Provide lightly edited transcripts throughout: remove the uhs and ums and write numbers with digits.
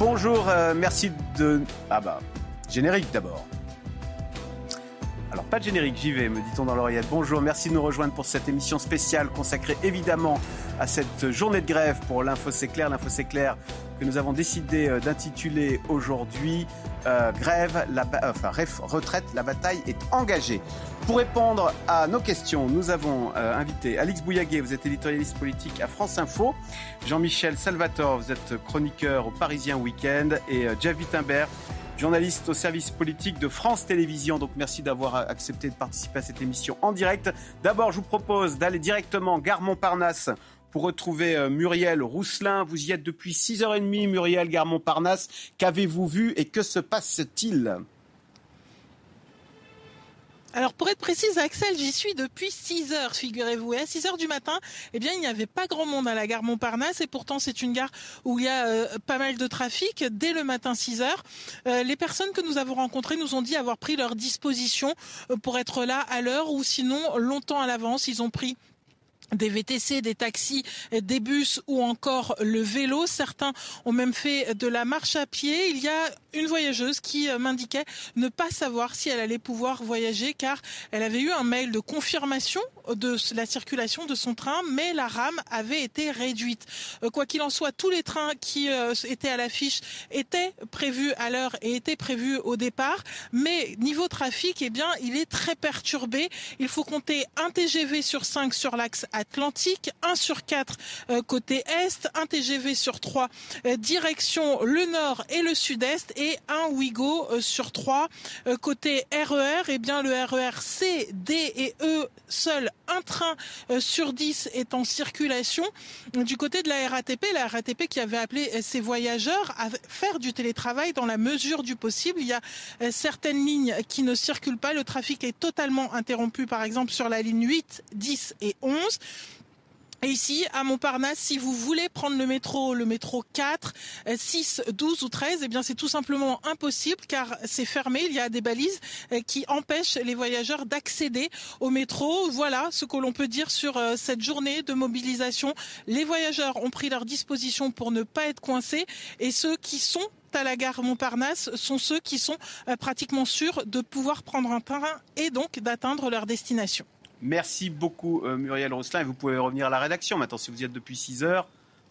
bonjour, merci de... générique d'abord. Alors, pas de générique, j'y vais, me dit-on dans l'oreillette. Bonjour, merci de nous rejoindre pour cette émission spéciale consacrée évidemment à cette journée de grève pour l'Info C'est Clair. L'Info C'est Clair que nous avons décidé d'intituler aujourd'hui retraite, la bataille est engagée. Pour répondre à nos questions, nous avons invité Alix Bouillaguet, vous êtes éditorialiste politique à France Info, Jean-Michel Salvatore, vous êtes chroniqueur au Parisien Week-end, et Javid Imbert, journaliste au service politique de France Télévisions. Donc merci d'avoir accepté de participer à cette émission en direct. D'abord, je vous propose d'aller directement gare Montparnasse pour retrouver Muriel Rousselin. Vous y êtes depuis 6h30, Muriel, gare Montparnasse. Qu'avez-vous vu et que se passe-t-il ? Alors pour être précise, Axel, j'y suis depuis 6h, figurez-vous. Et à 6h du matin, il n'y avait pas grand monde à la gare Montparnasse. Et pourtant, c'est une gare où il y a pas mal de trafic. Dès le matin 6h, les personnes que nous avons rencontrées nous ont dit avoir pris leur disposition pour être là à l'heure ou sinon longtemps à l'avance. Ils ont pris des VTC, des taxis, des bus ou encore le vélo. Certains ont même fait de la marche à pied. Il y a une voyageuse qui m'indiquait ne pas savoir si elle allait pouvoir voyager car elle avait eu un mail de confirmation de la circulation de son train, mais la rame avait été réduite. Quoi qu'il en soit, tous les trains qui étaient à l'affiche étaient prévus à l'heure et étaient prévus au départ. Mais niveau trafic, il est très perturbé. Il faut compter un TGV sur 5 sur l'axe Atlantique, 1 sur 4 côté Est, 1 TGV sur 3 direction le Nord et le Sud-Est et 1 Ouigo sur 3 côté RER. Le RER C, D et E, seul un train sur 10 est en circulation. Du côté de la RATP qui avait appelé ses voyageurs à faire du télétravail dans la mesure du possible. Il y a certaines lignes qui ne circulent pas. Le trafic est totalement interrompu, par exemple sur la ligne 8, 10 et 11. Et ici, à Montparnasse, si vous voulez prendre le métro 4, 6, 12 ou 13, c'est tout simplement impossible car c'est fermé. Il y a des balises qui empêchent les voyageurs d'accéder au métro. Voilà ce que l'on peut dire sur cette journée de mobilisation. Les voyageurs ont pris leur disposition pour ne pas être coincés et ceux qui sont à la gare Montparnasse sont ceux qui sont pratiquement sûrs de pouvoir prendre un train et donc d'atteindre leur destination. Merci beaucoup Muriel Rousselin, et vous pouvez revenir à la rédaction maintenant si vous y êtes depuis 6h.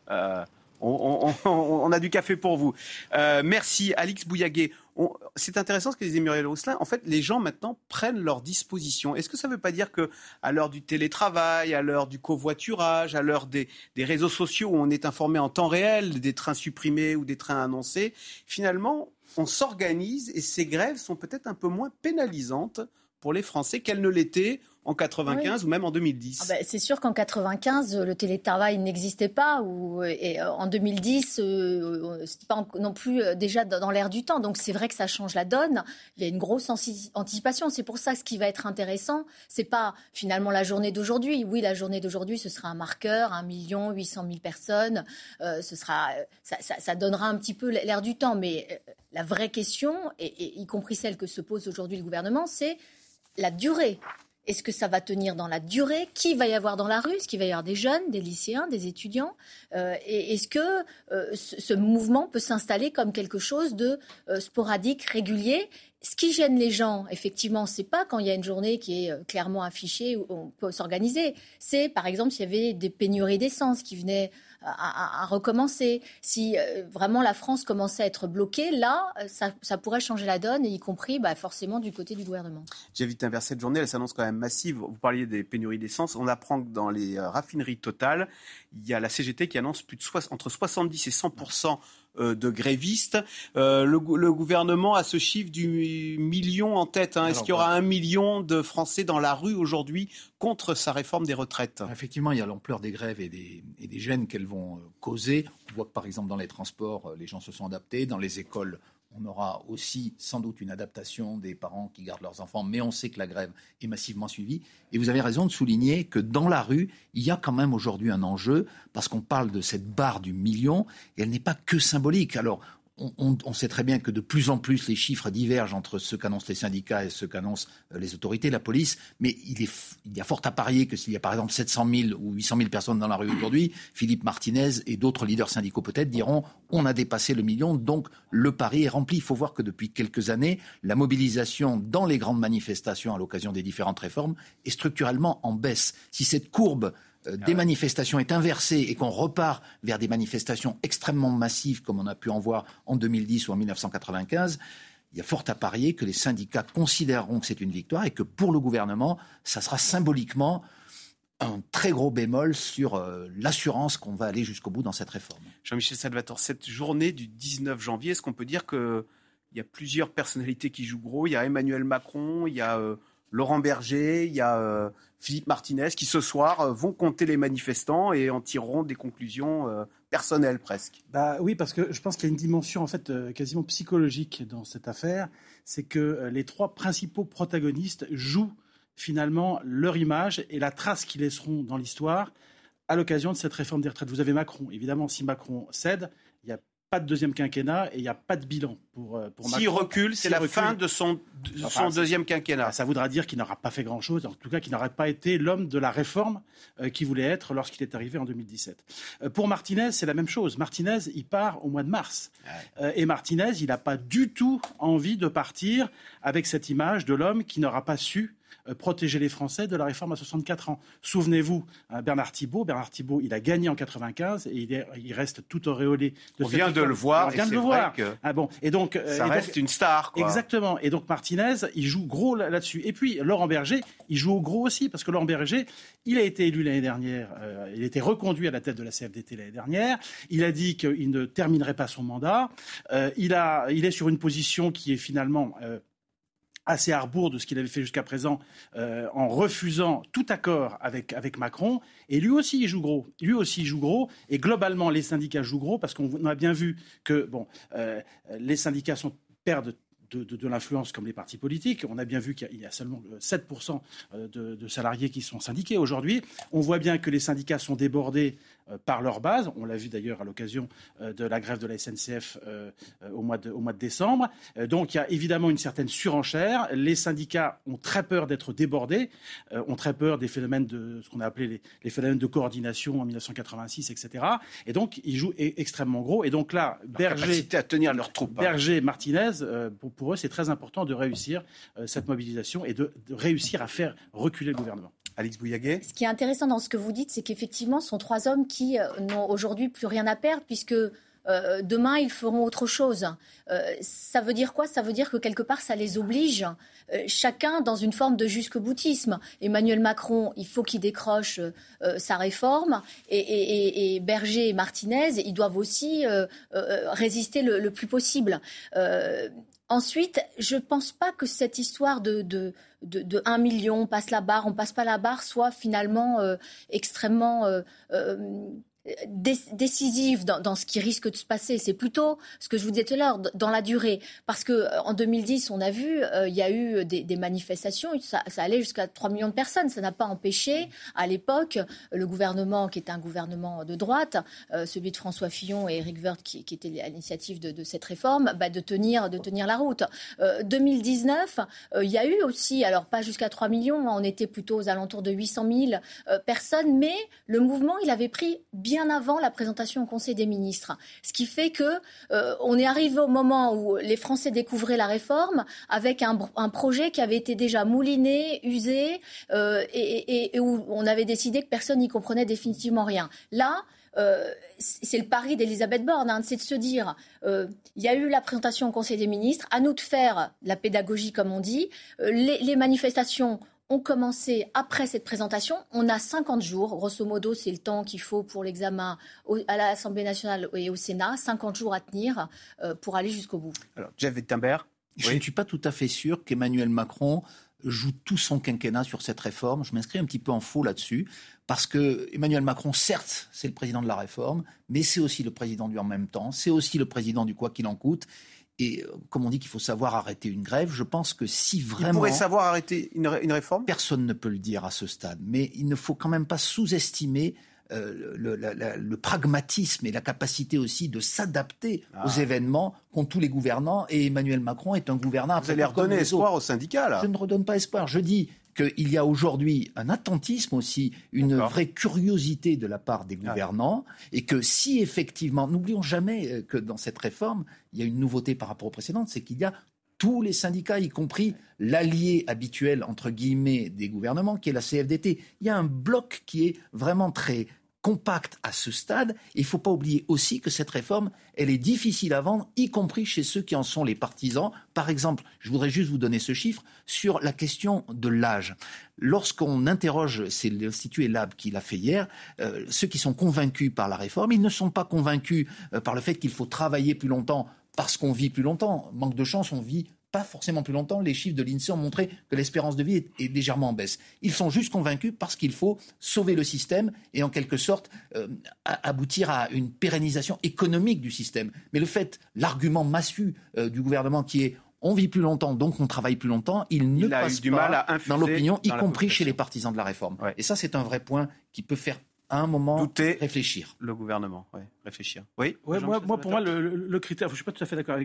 On a du café pour vous. Merci Alix Bouillaguet. C'est intéressant ce que disait Muriel Rousselin. En fait, les gens maintenant prennent leurs dispositions. Est-ce que ça ne veut pas dire qu'à l'heure du télétravail, à l'heure du covoiturage, à l'heure des réseaux sociaux où on est informé en temps réel des trains supprimés ou des trains annoncés, finalement, on s'organise et ces grèves sont peut-être un peu moins pénalisantes pour les Français qu'elles ne l'étaient en 95 ou même en 2010. C'est sûr qu'en 95, le télétravail n'existait pas. Et en 2010, c'était pas non plus déjà dans l'air du temps. Donc c'est vrai que ça change la donne. Il y a une grosse anticipation. C'est pour ça que ce qui va être intéressant, c'est pas finalement la journée d'aujourd'hui. Oui, la journée d'aujourd'hui, ce sera un marqueur, 1 800 000 personnes. Ça donnera un petit peu l'air du temps. Mais la vraie question, et y compris celle que se pose aujourd'hui le gouvernement, c'est la durée. Est-ce que ça va tenir dans la durée ? Qui va y avoir dans la rue ? Est-ce qu'il va y avoir des jeunes, des lycéens, des étudiants ? Et est-ce que ce mouvement peut s'installer comme quelque chose de sporadique, régulier ? Ce qui gêne les gens, effectivement, c'est pas quand il y a une journée qui est clairement affichée où on peut s'organiser. C'est, par exemple, s'il y avait des pénuries d'essence qui venaient à recommencer. Si vraiment la France commençait à être bloquée, là, ça pourrait changer la donne, y compris forcément du côté du gouvernement. J'ai vite inversé cette journée, elle s'annonce quand même massive. Vous parliez des pénuries d'essence. On apprend que dans les raffineries Total, il y a la CGT qui annonce entre 70 et 100% de grévistes. Le gouvernement a ce chiffre du million en tête. Est-ce qu'il y aura 1 million de Français dans la rue aujourd'hui contre sa réforme des retraites ? Effectivement, il y a l'ampleur des grèves et des gênes qu'elles vont causer. On voit que par exemple dans les transports, les gens se sont adaptés. Dans les écoles, on aura aussi sans doute une adaptation des parents qui gardent leurs enfants, mais on sait que la grève est massivement suivie. Et vous avez raison de souligner que dans la rue, il y a quand même aujourd'hui un enjeu, parce qu'on parle de cette barre du million, et elle n'est pas que symbolique. Alors, on sait très bien que de plus en plus les chiffres divergent entre ceux qu'annoncent les syndicats et ceux qu'annoncent les autorités, la police, mais il y a fort à parier que s'il y a par exemple 700 000 ou 800 000 personnes dans la rue aujourd'hui, Philippe Martinez et d'autres leaders syndicaux peut-être diront on a dépassé le million, donc le pari est rempli. Il faut voir que depuis quelques années, la mobilisation dans les grandes manifestations à l'occasion des différentes réformes est structurellement en baisse. Si cette courbe des manifestations est inversée et qu'on repart vers des manifestations extrêmement massives comme on a pu en voir en 2010 ou en 1995, il y a fort à parier que les syndicats considéreront que c'est une victoire et que pour le gouvernement, ça sera symboliquement un très gros bémol sur l'assurance qu'on va aller jusqu'au bout dans cette réforme. Jean-Michel Salvatore, cette journée du 19 janvier, est-ce qu'on peut dire qu'il y a plusieurs personnalités qui jouent gros ? Il y a Emmanuel Macron, il y a Laurent Berger, il y a Philippe Martinez qui ce soir vont compter les manifestants et en tireront des conclusions personnelles presque. Oui, parce que je pense qu'il y a une dimension en fait quasiment psychologique dans cette affaire, c'est que les trois principaux protagonistes jouent finalement leur image et la trace qu'ils laisseront dans l'histoire à l'occasion de cette réforme des retraites. Vous avez Macron, évidemment, si Macron cède, il n'y a pas de deuxième quinquennat et il n'y a pas de bilan pour Macron. S'il recule, c'est la fin de son deuxième quinquennat. Ça voudra dire qu'il n'aura pas fait grand-chose, en tout cas qu'il n'aura pas été l'homme de la réforme qu'il voulait être lorsqu'il est arrivé en 2017. Pour Martinez, c'est la même chose. Martinez, il part au mois de mars. Et Martinez, il n'a pas du tout envie de partir avec cette image de l'homme qui n'aura pas su protéger les Français de la réforme à 64 ans. Souvenez-vous, Bernard Thibault, il a gagné en 95 et il reste tout auréolé. On vient de le voir. On vient de le voir. Et donc, ça reste une star, quoi. Exactement. Et donc Martinez, il joue gros là-dessus. Et puis Laurent Berger, il joue au gros aussi, parce que Laurent Berger, il a été élu l'année dernière, il a été reconduit à la tête de la CFDT l'année dernière. Il a dit qu'il ne terminerait pas son mandat. Il est sur une position qui est finalement assez à rebours de ce qu'il avait fait jusqu'à présent, en refusant tout accord avec Macron. Et lui aussi, il joue gros. Et globalement, les syndicats jouent gros, parce qu'on a bien vu que les syndicats perdent de l'influence comme les partis politiques. On a bien vu qu'il y a seulement 7% de salariés qui sont syndiqués aujourd'hui. On voit bien que les syndicats sont débordés par leur base. On l'a vu d'ailleurs à l'occasion de la grève de la SNCF au mois de décembre. Donc il y a évidemment une certaine surenchère. Les syndicats ont très peur d'être débordés, ont très peur des phénomènes de ce qu'on a appelé les phénomènes de coordination en 1986, etc. Et donc ils jouent extrêmement gros. Et donc là, capacité à tenir leurs troupes. Berger, Martinez, pour eux, c'est très important de réussir cette mobilisation et de réussir à faire reculer le gouvernement. Alix Bouillaguet. Ce qui est intéressant dans ce que vous dites, c'est qu'effectivement, ce sont trois hommes qui n'ont aujourd'hui plus rien à perdre, puisque demain, ils feront autre chose. Ça veut dire quoi ? Ça veut dire que quelque part, ça les oblige, chacun dans une forme de jusqu'au-boutisme. Emmanuel Macron, il faut qu'il décroche sa réforme, et Berger et Martinez, ils doivent aussi résister le plus possible. Ensuite, je ne pense pas que cette histoire de 1 million, on passe la barre, on passe pas la barre, soit finalement extrêmement décisive dans ce qui risque de se passer. C'est plutôt ce que je vous disais tout à l'heure, dans la durée. Parce qu'en 2010, on a vu, il y a eu des manifestations, ça allait jusqu'à 3 millions de personnes. Ça n'a pas empêché, à l'époque, le gouvernement, qui était un gouvernement de droite, celui de François Fillon et Éric Woerth, qui était à l'initiative de cette réforme, de tenir la route. 2019, il y a eu aussi, alors pas jusqu'à 3 millions, on était plutôt aux alentours de 800 000 personnes, mais le mouvement, il avait pris bien avant la présentation au Conseil des ministres. Ce qui fait que on est arrivé au moment où les Français découvraient la réforme avec un projet qui avait été déjà mouliné, usé, et où on avait décidé que personne n'y comprenait définitivement rien. Là, c'est le pari d'Elisabeth Borne, c'est de se dire, il y a eu la présentation au Conseil des ministres, à nous de faire la pédagogie, comme on dit. Les manifestations ont commencé après cette présentation. On a 50 jours, grosso modo, c'est le temps qu'il faut pour l'examen à l'Assemblée nationale et au Sénat, 50 jours à tenir pour aller jusqu'au bout. Alors, Jeff Wittenberg. Je ne suis pas tout à fait sûr qu'Emmanuel Macron joue tout son quinquennat sur cette réforme. Je m'inscris un petit peu en faux là-dessus, parce que Emmanuel Macron, certes, c'est le président de la réforme, mais c'est aussi le président du en même temps, c'est aussi le président du quoi qu'il en coûte. Et comme on dit qu'il faut savoir arrêter une grève, je pense que si vraiment... Il pourrait savoir arrêter une réforme ? Personne ne peut le dire à ce stade. Mais il ne faut quand même pas sous-estimer le pragmatisme et la capacité aussi de s'adapter aux événements qu'ont tous les gouvernants. Et Emmanuel Macron est un gouvernant... Vous allez redonner espoir aux syndicats, là. Je ne redonne pas espoir. Je dis qu'il y a aujourd'hui un attentisme aussi, une vraie curiosité de la part des gouvernants, et que si effectivement, n'oublions jamais que dans cette réforme, il y a une nouveauté par rapport aux précédentes, c'est qu'il y a tous les syndicats, y compris l'allié habituel, entre guillemets, des gouvernements, qui est la CFDT. Il y a un bloc qui est vraiment très compact à ce stade. Il ne faut pas oublier aussi que cette réforme, elle est difficile à vendre, y compris chez ceux qui en sont les partisans. Par exemple, je voudrais juste vous donner ce chiffre, sur la question de l'âge. Lorsqu'on interroge, c'est l'Institut ELAB qui l'a fait hier, ceux qui sont convaincus par la réforme, ils ne sont pas convaincus par le fait qu'il faut travailler plus longtemps parce qu'on vit plus longtemps. Manque de chance, on vit pas forcément plus longtemps. Les chiffres de l'INSEE ont montré que l'espérance de vie est légèrement en baisse. Ils sont juste convaincus parce qu'il faut sauver le système et en quelque sorte aboutir à une pérennisation économique du système. Mais l'argument massu du gouvernement qui est on vit plus longtemps, donc on travaille plus longtemps, il ne passe pas dans l'opinion, y compris chez les partisans de la réforme. Ouais. Et ça, c'est un vrai point qui peut faire à un moment douter réfléchir. Le gouvernement, réfléchir. Oui. Ouais, pour moi, le critère, je suis pas tout à fait d'accord avec.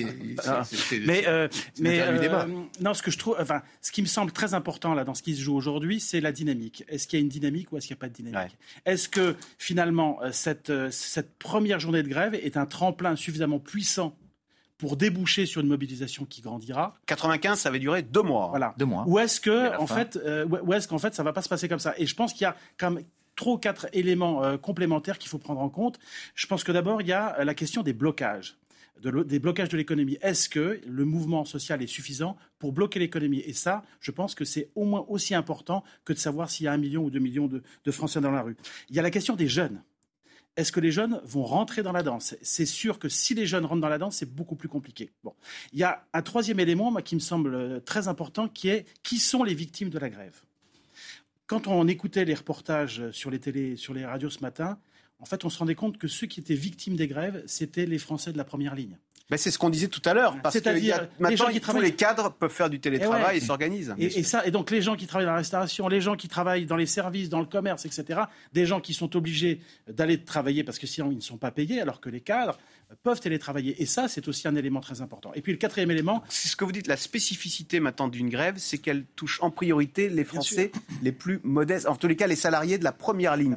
Non, ce que je trouve, ce qui me semble très important là dans ce qui se joue aujourd'hui, c'est la dynamique. Est-ce qu'il y a une dynamique ou est-ce qu'il n'y a pas de dynamique ? Est-ce que finalement cette première journée de grève est un tremplin suffisamment puissant pour déboucher sur une mobilisation qui grandira? 95, ça avait duré 2 mois. Voilà. 2 mois. Ou est-ce qu'en fait, ça va pas se passer comme ça ? Et je pense qu'il y a quand même 3 ou 4 éléments complémentaires qu'il faut prendre en compte. Je pense que d'abord, il y a la question des blocages. Des blocages de l'économie. Est-ce que le mouvement social est suffisant pour bloquer l'économie ? Et ça, je pense que c'est au moins aussi important que de savoir s'il y a 1 million ou 2 millions de Français dans la rue. Il y a la question des jeunes. Est-ce que les jeunes vont rentrer dans la danse ? C'est sûr que si les jeunes rentrent dans la danse, c'est beaucoup plus compliqué. Bon. Il y a un 3e élément qui me semble très important, qui sont les victimes de la grève ? Quand on écoutait les reportages sur les télés, sur les radios ce matin, en fait, on se rendait compte que ceux qui étaient victimes des grèves, c'était les Français de la première ligne. Mais c'est ce qu'on disait tout à l'heure, parce que maintenant, tous les cadres peuvent faire du télétravail et s'organisent. Et donc, les gens qui travaillent dans la restauration, les gens qui travaillent dans les services, dans le commerce, etc., des gens qui sont obligés d'aller travailler parce que sinon, ils ne sont pas payés, alors que les cadres peuvent télétravailler. Et ça, c'est aussi un élément très important. Et puis, le 4e élément... C'est ce que vous dites, la spécificité maintenant d'une grève, c'est qu'elle touche en priorité les Français les plus modestes, en tous les cas, les salariés de la première ligne.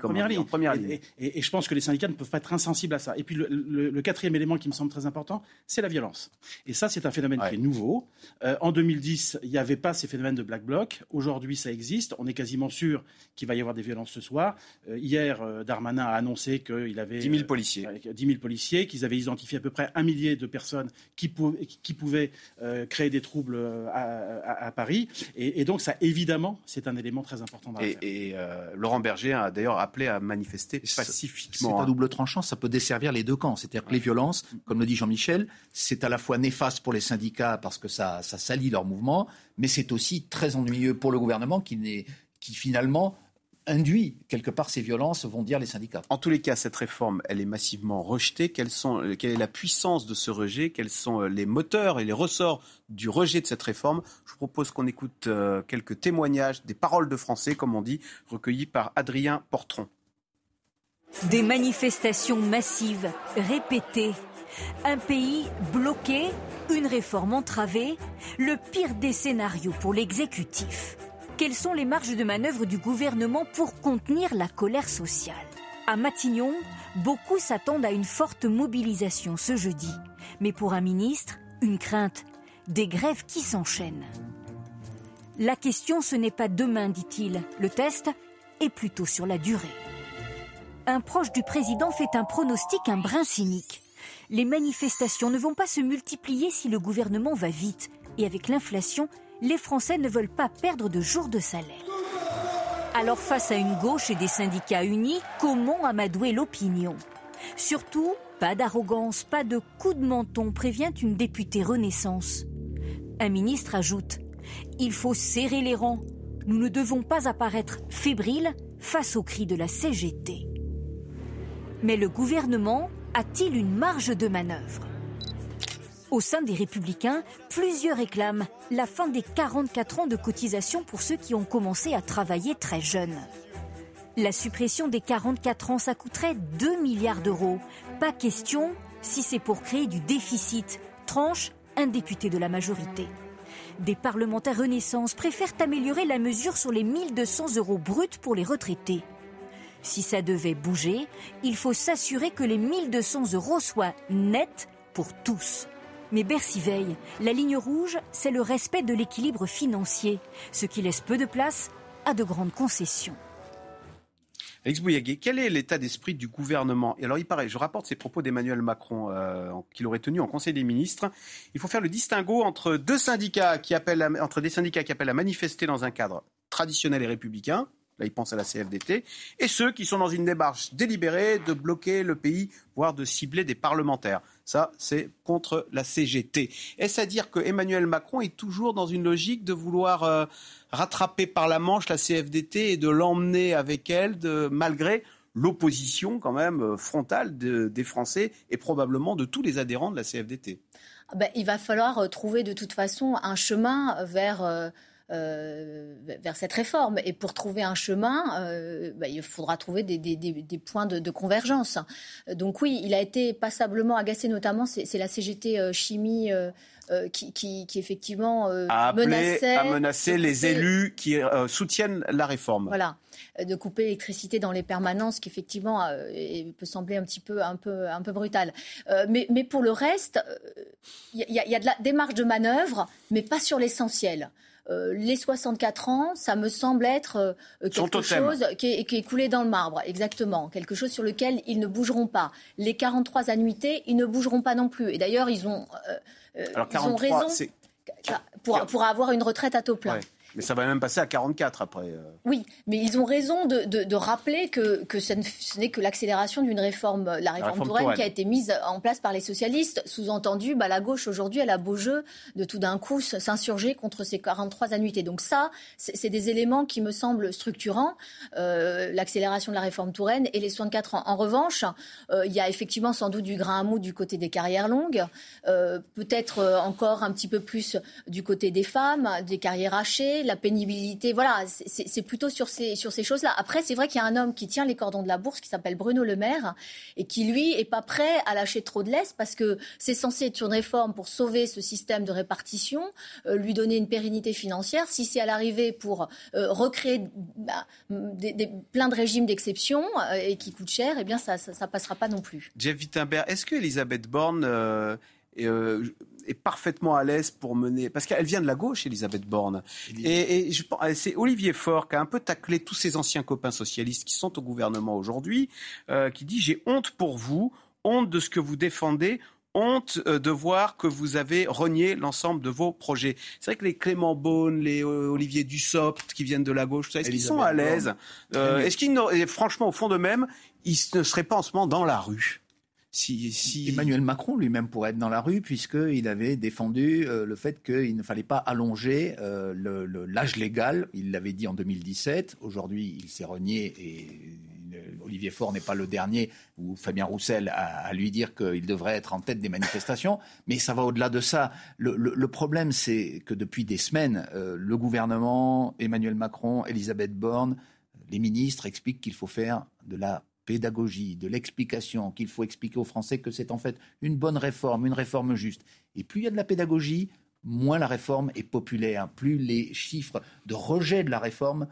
Et je pense que les syndicats ne peuvent pas être insensibles à ça. Et puis, le 4e élément qui me semble très important, c'est la violence. Et ça, c'est un phénomène qui est nouveau. En 2010, il n'y avait pas ces phénomènes de Black Bloc. Aujourd'hui, ça existe. On est quasiment sûr qu'il va y avoir des violences ce soir. Hier, Darmanin a annoncé qu'il avait 10 000 policiers. 10 000 policiers, qu'ils avaient identifié à peu près 1 millier de personnes qui pouvaient créer des troubles à Paris. Et donc, ça, évidemment, c'est un élément très important dans l'affaire. Et Laurent Berger a d'ailleurs appelé à manifester pacifiquement. C'est à double tranchant. Ça peut desservir les deux camps. C'est-à-dire que les violences, comme le dit Jean-Michel, c'est à la fois néfaste pour les syndicats parce que ça salit leur mouvement, mais c'est aussi très ennuyeux pour le gouvernement qui finalement induit quelque part ces violences, vont dire les syndicats. En tous les cas, cette réforme, elle est massivement rejetée. Quelle est la puissance de ce rejet ? Quels sont les moteurs et les ressorts du rejet de cette réforme ? Je vous propose qu'on écoute quelques témoignages, des paroles de Français, comme on dit, recueillies par Adrien Portron. Des manifestations massives, répétées. Un pays bloqué, une réforme entravée, le pire des scénarios pour l'exécutif. Quelles sont les marges de manœuvre du gouvernement pour contenir la colère sociale ? À Matignon, beaucoup s'attendent à une forte mobilisation ce jeudi. Mais pour un ministre, une crainte, des grèves qui s'enchaînent. La question, ce n'est pas demain, dit-il. Le test est plutôt sur la durée. Un proche du président fait un pronostic un brin cynique. Les manifestations ne vont pas se multiplier si le gouvernement va vite. Et avec l'inflation, les Français ne veulent pas perdre de jours de salaire. Alors face à une gauche et des syndicats unis, comment amadouer l'opinion ? Surtout, pas d'arrogance, pas de coup de menton, prévient une députée Renaissance. Un ministre ajoute « Il faut serrer les rangs. Nous ne devons pas apparaître fébriles face aux cris de la CGT. » Mais le gouvernement a-t-il une marge de manœuvre ? Au sein des Républicains, plusieurs réclament la fin des 44 ans de cotisation pour ceux qui ont commencé à travailler très jeunes. La suppression des 44 ans, ça coûterait 2 milliards d'euros. Pas question si c'est pour créer du déficit, tranche un député de la majorité. Des parlementaires Renaissance préfèrent améliorer la mesure sur les 1 200 euros bruts pour les retraités. Si ça devait bouger, il faut s'assurer que les 1 200 euros soient nets pour tous. Mais Bercy veille. La ligne rouge, c'est le respect de l'équilibre financier, ce qui laisse peu de place à de grandes concessions. Alex Bouillaguet, quel est l'état d'esprit du gouvernement ? Et alors, il paraît, je rapporte ces propos d'Emmanuel Macron qu'il aurait tenus en Conseil des ministres. Il faut faire le distinguo entre des syndicats qui appellent à manifester dans un cadre traditionnel et républicain. Là, il pense à la CFDT. Et ceux qui sont dans une démarche délibérée de bloquer le pays, voire de cibler des parlementaires. Ça, c'est contre la CGT. Est-ce à dire que Emmanuel Macron est toujours dans une logique de vouloir rattraper par la manche la CFDT et de l'emmener avec elle, malgré l'opposition quand même frontale des Français et probablement de tous les adhérents de la CFDT ? Il va falloir trouver de toute façon un chemin vers cette réforme. Et pour trouver un chemin, il faudra trouver des points de convergence. Donc oui, il a été passablement agacé, notamment, c'est la CGT Chimie qui effectivement a menacé les élus qui soutiennent la réforme. Voilà, de couper l'électricité dans les permanences, qui effectivement peut sembler un peu brutal. Mais pour le reste, il y a des marges de manœuvre, mais pas sur l'essentiel. Les 64 ans, ça me semble être quelque chose qui est coulé dans le marbre, exactement. Quelque chose sur lequel ils ne bougeront pas. Les 43 annuités, ils ne bougeront pas non plus. Et d'ailleurs, ils ont raison pour avoir une retraite à taux plein. Ouais. Mais ça va même passer à 44 après. Oui, mais ils ont raison de rappeler que ce n'est que l'accélération d'une réforme, la réforme Touraine, qui a été mise en place par les socialistes. Sous-entendu, la gauche aujourd'hui, elle a beau jeu de tout d'un coup s'insurger contre ces 43 annuités. Donc ça, c'est des éléments qui me semblent structurants, l'accélération de la réforme Touraine et les 64 ans. En revanche, il y a effectivement sans doute du grain à moudre du côté des carrières longues, peut-être encore un petit peu plus du côté des femmes, des carrières hachées, la pénibilité, voilà, c'est plutôt sur ces choses-là. Après, c'est vrai qu'il y a un homme qui tient les cordons de la bourse, qui s'appelle Bruno Le Maire, et qui, lui, est pas prêt à lâcher trop de laisse, parce que c'est censé être une réforme pour sauver ce système de répartition, lui donner une pérennité financière. Si c'est à l'arrivée pour recréer plein de régimes d'exception et qui coûtent cher, eh bien, ça passera pas non plus. Jeff Wittenberg, est-ce que Elisabeth Borne est parfaitement à l'aise pour mener... Parce qu'elle vient de la gauche, Elisabeth Borne. Et je pense, c'est Olivier Faure qui a un peu taclé tous ses anciens copains socialistes qui sont au gouvernement aujourd'hui, qui dit « J'ai honte pour vous, honte de ce que vous défendez, honte de voir que vous avez renié l'ensemble de vos projets. » C'est vrai que les Clément Beaune, les Olivier Dussopt qui viennent de la gauche, est-ce qu'ils sont à l'aise ? Est-ce qu'ils, franchement, au fond d'eux-mêmes, ils ne seraient pas en ce moment dans la rue ? Si... Emmanuel Macron lui-même pourrait être dans la rue, puisqu'il avait défendu le fait qu'il ne fallait pas allonger l'âge légal. Il l'avait dit en 2017. Aujourd'hui, il s'est renié et Olivier Faure n'est pas le dernier, ou Fabien Roussel, à lui dire qu'il devrait être en tête des manifestations. Mais ça va au-delà de ça. Le problème, c'est que depuis des semaines, le gouvernement, Emmanuel Macron, Elisabeth Borne, les ministres expliquent qu'il faut faire de la pédagogie, de l'explication, qu'il faut expliquer aux Français que c'est en fait une bonne réforme, une réforme juste. Et plus il y a de la pédagogie, moins la réforme est populaire, plus les chiffres de rejet de la réforme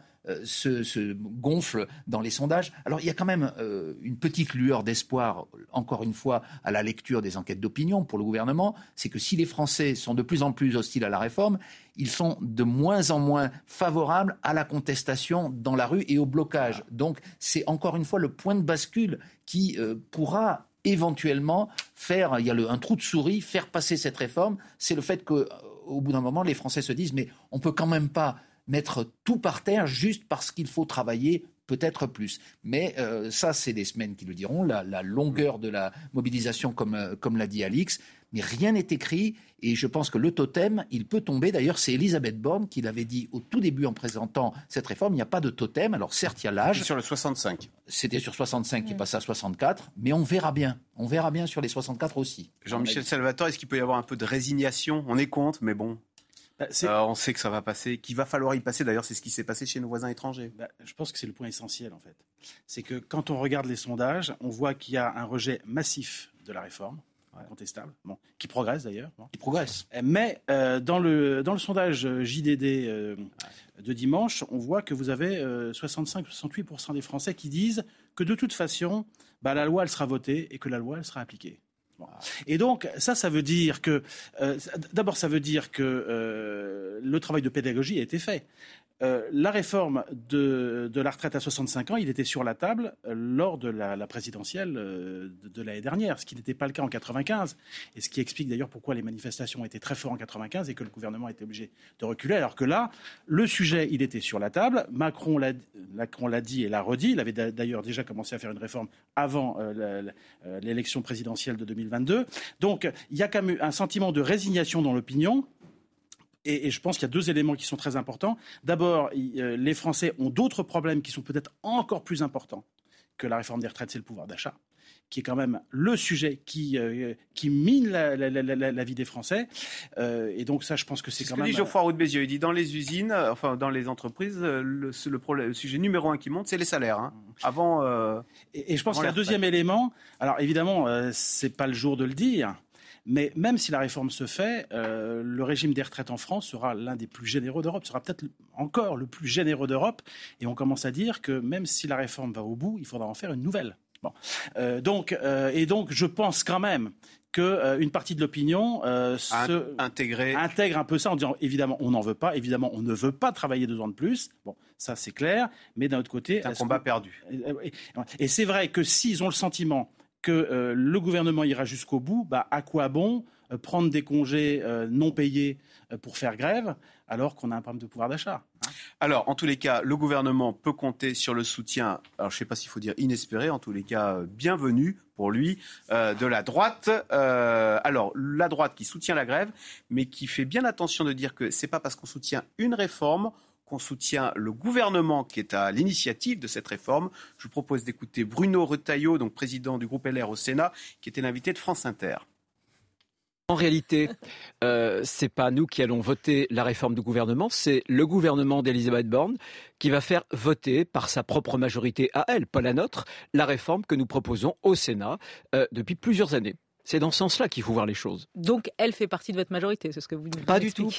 se gonflent dans les sondages. Alors il y a quand même une petite lueur d'espoir, encore une fois, à la lecture des enquêtes d'opinion pour le gouvernement, c'est que si les Français sont de plus en plus hostiles à la réforme, ils sont de moins en moins favorables à la contestation dans la rue et au blocage. Donc c'est encore une fois le point de bascule qui pourra éventuellement faire, il y a un trou de souris, faire passer cette réforme. C'est le fait qu'au bout d'un moment, les Français se disent « mais on ne peut quand même pas mettre tout par terre juste parce qu'il faut travailler peut-être plus ». Mais ça, c'est des semaines qui le diront, la longueur de la mobilisation, comme l'a dit Alix. Mais rien n'est écrit et je pense que le totem, il peut tomber. D'ailleurs, c'est Elisabeth Borne qui l'avait dit au tout début en présentant cette réforme. Il n'y a pas de totem. Alors certes, il y a l'âge. C'est sur le 65. C'était sur 65 qui est passé à 64. Mais on verra bien. On verra bien sur les 64 aussi. Jean-Michel Salvatore, est-ce qu'il peut y avoir un peu de résignation ? On est contre, mais bon. On sait que ça va passer, qu'il va falloir y passer. D'ailleurs, c'est ce qui s'est passé chez nos voisins étrangers. Je pense que c'est le point essentiel, en fait. C'est que quand on regarde les sondages, on voit qu'il y a un rejet massif de la réforme, contestable, qui progresse d'ailleurs. Qui progresse. Mais dans le sondage JDD de dimanche, on voit que vous avez 65-68% des Français qui disent que de toute façon, la loi, elle sera votée et que la loi, elle sera appliquée. Et donc, ça veut dire que... d'abord, ça veut dire que le travail de pédagogie a été fait. La réforme de la retraite à 65 ans, il était sur la table lors de la présidentielle de l'année dernière, ce qui n'était pas le cas en 95, et ce qui explique d'ailleurs pourquoi les manifestations étaient très fortes en 95 et que le gouvernement était obligé de reculer, alors que là, le sujet, il était sur la table. Macron l'a dit et l'a redit. Il avait d'ailleurs déjà commencé à faire une réforme avant l'élection présidentielle de 2022. Donc, il y a quand même un sentiment de résignation dans l'opinion. Et je pense qu'il y a deux éléments qui sont très importants. D'abord, les Français ont d'autres problèmes qui sont peut-être encore plus importants que la réforme des retraites, c'est le pouvoir d'achat, qui est quand même le sujet qui mine la vie des Français. Et donc ça, je pense que c'est quand même... Ce que dit Geoffroy Roux de Bézieux, il dit dans les usines, dans les entreprises, le sujet numéro un qui monte, c'est les salaires. Et je pense qu'il y a un deuxième élément. Alors évidemment, c'est pas le jour de le dire. Mais même si la réforme se fait, le régime des retraites en France sera l'un des plus généreux d'Europe, sera peut-être encore le plus généreux d'Europe. Et on commence à dire que même si la réforme va au bout, il faudra en faire une nouvelle. Donc, je pense quand même qu'une partie de l'opinion intègre un peu ça en disant évidemment on n'en veut pas, évidemment on ne veut pas travailler 2 ans de plus. Bon, ça c'est clair, mais d'un autre côté... C'est un combat perdu. Et c'est vrai que s'ils ont le sentiment que le gouvernement ira jusqu'au bout, à quoi bon prendre des congés non payés pour faire grève alors qu'on a un problème de pouvoir d'achat. Alors, en tous les cas, le gouvernement peut compter sur le soutien, alors je ne sais pas s'il faut dire inespéré, en tous les cas bienvenu pour lui, de la droite. Alors, la droite qui soutient la grève, mais qui fait bien attention de dire que ce n'est pas parce qu'on soutient une réforme qu'on soutient le gouvernement qui est à l'initiative de cette réforme. Je vous propose d'écouter Bruno Retailleau, donc président du groupe LR au Sénat, qui était l'invité de France Inter. En réalité, c'est pas nous qui allons voter la réforme du gouvernement, c'est le gouvernement d'Elisabeth Borne qui va faire voter par sa propre majorité à elle, pas la nôtre, la réforme que nous proposons au Sénat depuis plusieurs années. C'est dans ce sens-là qu'il faut voir les choses. Donc, elle fait partie de votre majorité, c'est ce que vous nous Pas du tout.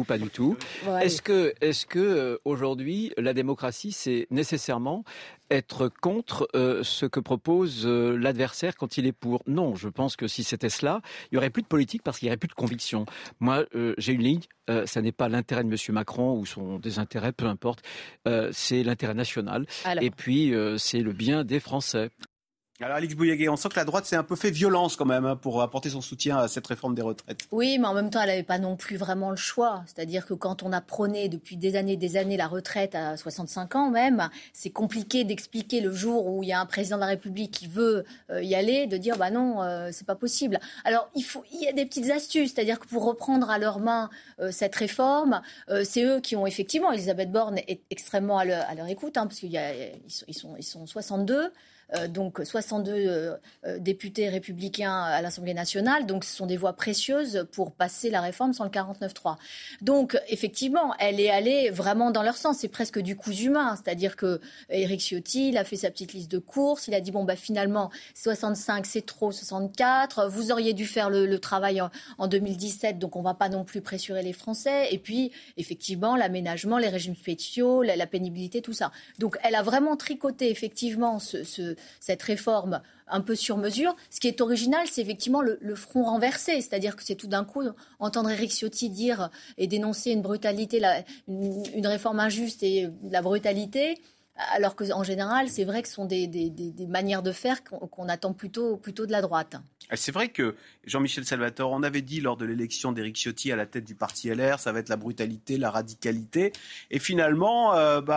Ouais. Est-ce que aujourd'hui, la démocratie, c'est nécessairement être contre ce que propose l'adversaire quand il est pour? Non, je pense que si c'était cela, il n'y aurait plus de politique parce qu'il n'y aurait plus de conviction. Moi, j'ai une ligne, ça n'est pas l'intérêt de M. Macron ou son désintérêt, peu importe, c'est l'intérêt national. Alors. Et puis, c'est le bien des Français. Alors Alix Bouyaguet, on sent que la droite s'est un peu fait violence quand même pour apporter son soutien à cette réforme des retraites. Oui, mais en même temps, elle n'avait pas non plus vraiment le choix. C'est-à-dire que quand on a prôné depuis des années la retraite à 65 ans même, c'est compliqué d'expliquer le jour où il y a un président de la République qui veut y aller, de dire non, c'est pas possible. Alors il y a des petites astuces, c'est-à-dire que pour reprendre à leurs mains cette réforme, c'est eux qui ont effectivement, Elisabeth Borne est extrêmement à leur écoute, parce qu'ils sont 62. Donc 62 députés républicains à l'Assemblée nationale, donc ce sont des voix précieuses pour passer la réforme sans le 49.3. Donc effectivement, elle est allée vraiment dans leur sens, c'est presque du cousu humain, c'est-à-dire que Éric Ciotti, il a fait sa petite liste de courses, il a dit finalement 65 c'est trop, 64, vous auriez dû faire le travail en 2017, donc on va pas non plus pressurer les Français, et puis effectivement l'aménagement, les régimes spéciaux, la pénibilité, tout ça. Donc elle a vraiment tricoté effectivement cette réforme un peu sur mesure. Ce qui est original, c'est effectivement le front renversé. C'est-à-dire que c'est tout d'un coup entendre Éric Ciotti dire et dénoncer une brutalité, une réforme injuste et la brutalité, alors qu'en général, c'est vrai que ce sont des manières de faire qu'on attend plutôt de la droite. C'est vrai que Jean-Michel Salvatore, on avait dit lors de l'élection d'Éric Ciotti à la tête du parti LR, ça va être la brutalité, la radicalité. Et finalement,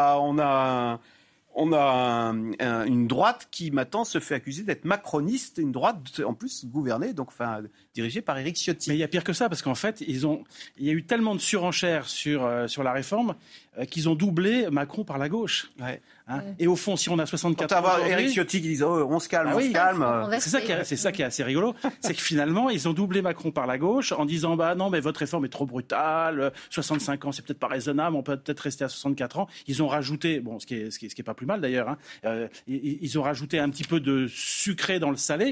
on a une droite qui maintenant se fait accuser d'être macroniste, une droite en plus gouvernée, dirigée par Éric Ciotti. Mais il y a pire que ça, parce qu'en fait, il y a eu tellement de surenchères sur la réforme qu'ils ont doublé Macron par la gauche. Ouais. Et au fond, si on a 64 ans aujourd'hui... Eric Ciotti qui disait on se calme, on se calme. C'est ça qui est assez rigolo. C'est que finalement, ils ont doublé Macron par la gauche en disant non, mais votre réforme est trop brutale, 65 ans, c'est peut-être pas raisonnable, on peut peut-être rester à 64 ans. Ils ont rajouté, ce qui est pas plus mal d'ailleurs, ils ont rajouté un petit peu de sucré dans le salé.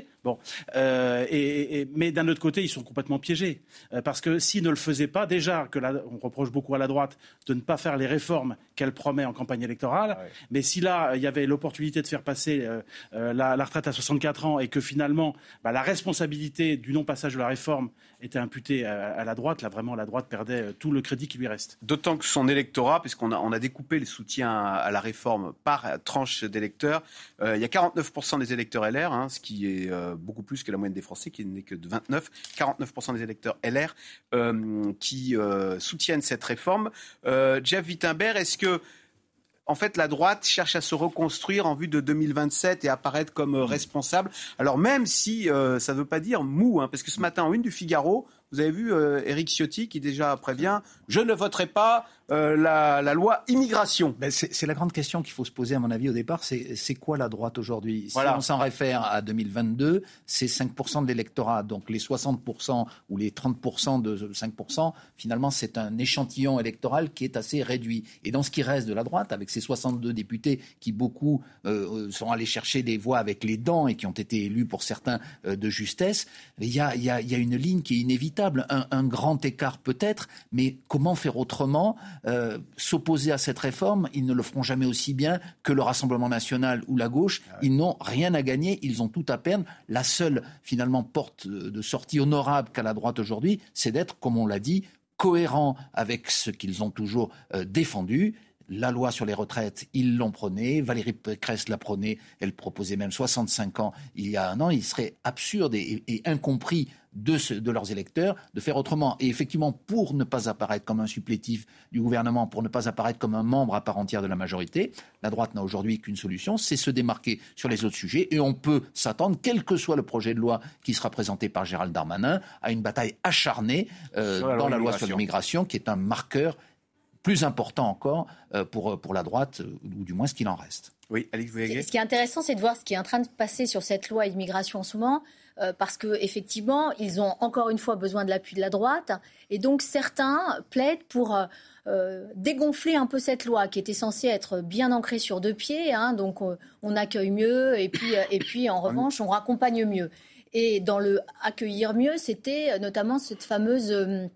Mais d'un autre côté, ils sont complètement piégés. Parce que s'ils ne le faisaient pas, déjà, on reproche beaucoup à la droite de ne pas faire les réformes qu'elle promet en campagne électorale. Mais si là, il y avait l'opportunité de faire passer la retraite à 64 ans et que finalement, la responsabilité du non-passage de la réforme était imputée à la droite, là, vraiment, la droite perdait tout le crédit qui lui reste. D'autant que son électorat, puisqu'on a découpé les soutiens à la réforme par tranche d'électeurs, il y a 49% des électeurs LR, ce qui est beaucoup plus que la moyenne des Français, qui n'est que de 29. 49% des électeurs LR qui soutiennent cette réforme. Jeff Wittenberg, est-ce que en fait, la droite cherche à se reconstruire en vue de 2027 et apparaître comme responsable. Alors même si ça ne veut pas dire mou, parce que ce matin, en une du Figaro, vous avez vu Éric Ciotti qui déjà prévient « Je ne voterai pas la loi immigration ». C'est la grande question qu'il faut se poser à mon avis au départ, c'est quoi la droite aujourd'hui ? Voilà. Si on s'en réfère à 2022, c'est 5% de l'électorat, donc les 60% ou les 30% de 5%, finalement c'est un échantillon électoral qui est assez réduit. Et dans ce qui reste de la droite, avec ces 62 députés qui beaucoup sont allés chercher des voix avec les dents et qui ont été élus pour certains de justesse, il y a une ligne qui est inévitable. Un grand écart peut-être, mais comment faire autrement ? S'opposer à cette réforme, ils ne le feront jamais aussi bien que le Rassemblement national ou la gauche. Ils n'ont rien à gagner, ils ont tout à perdre. La seule, finalement, porte de sortie honorable qu'a la droite aujourd'hui, c'est d'être, comme on l'a dit, cohérent avec ce qu'ils ont toujours défendu. La loi sur les retraites, ils l'ont prônée. Valérie Pécresse l'a prônée. Elle proposait même 65 ans il y a un an. Il serait absurde et incompris de leurs électeurs de faire autrement. Et effectivement, pour ne pas apparaître comme un supplétif du gouvernement, pour ne pas apparaître comme un membre à part entière de la majorité, la droite n'a aujourd'hui qu'une solution, c'est se démarquer sur les autres sujets. Et on peut s'attendre, quel que soit le projet de loi qui sera présenté par Gérald Darmanin, à une bataille acharnée dans la loi sur l'immigration, qui est un marqueur plus important encore pour la droite, ou du moins ce qu'il en reste. Oui, Alix Bouyaguet. Ce qui est intéressant, c'est de voir ce qui est en train de passer sur cette loi immigration en ce moment, parce qu'effectivement, ils ont encore une fois besoin de l'appui de la droite. Et donc, certains plaident pour dégonfler un peu cette loi qui était censée être bien ancrée sur deux pieds. Donc, on accueille mieux et puis en revanche, on raccompagne mieux. Et dans le accueillir mieux, c'était notamment cette fameuse...